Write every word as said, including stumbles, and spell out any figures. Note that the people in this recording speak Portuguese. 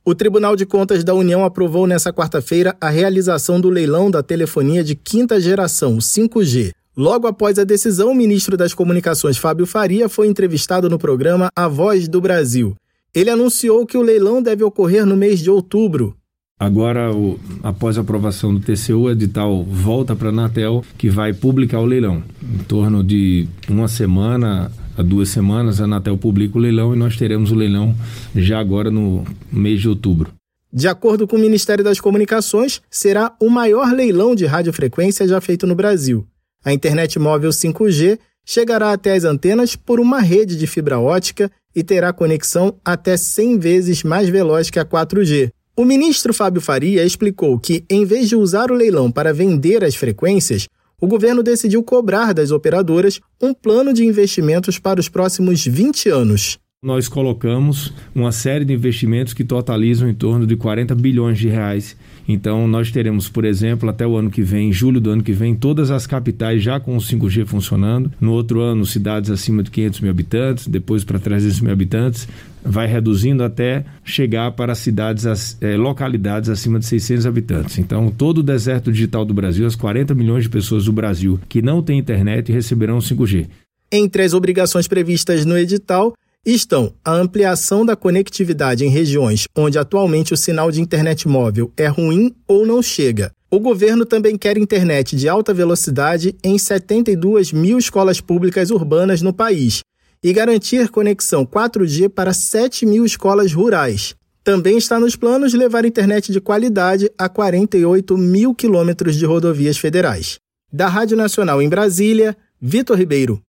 O Tribunal de Contas da União aprovou nesta quarta-feira a realização do leilão da telefonia de quinta geração, cinco G. Logo após a decisão, o ministro das Comunicações, Fábio Faria, foi entrevistado no programa A Voz do Brasil. Ele anunciou que o leilão deve ocorrer no mês de outubro. Agora, o, após a aprovação do T C U, o edital volta para a Anatel, que vai publicar o leilão. Em torno de uma semana a duas semanas, a Anatel publica o leilão e nós teremos o leilão já agora no mês de outubro. De acordo com o Ministério das Comunicações, será o maior leilão de radiofrequência já feito no Brasil. A internet móvel cinco G chegará até as antenas por uma rede de fibra ótica e terá conexão até cem vezes mais veloz que a quatro G. O ministro Fábio Faria explicou que, em vez de usar o leilão para vender as frequências, o governo decidiu cobrar das operadoras um plano de investimentos para os próximos vinte anos. Nós colocamos uma série de investimentos que totalizam em torno de quarenta bilhões de reais. Então, nós teremos, por exemplo, até o ano que vem, em julho do ano que vem, todas as capitais já com o cinco G funcionando. No outro ano, cidades acima de quinhentos mil habitantes, depois para trezentos mil habitantes, vai reduzindo até chegar para cidades, é, localidades acima de seiscentos habitantes. Então, todo o deserto digital do Brasil, as quarenta milhões de pessoas do Brasil que não têm internet receberão o cinco G. Entre as obrigações previstas no edital estão a ampliação da conectividade em regiões onde atualmente o sinal de internet móvel é ruim ou não chega. O governo também quer internet de alta velocidade em setenta e duas mil escolas públicas urbanas no país e garantir conexão quatro G para sete mil escolas rurais. Também está nos planos levar internet de qualidade a quarenta e oito mil quilômetros de rodovias federais. Da Rádio Nacional em Brasília, Vitor Ribeiro.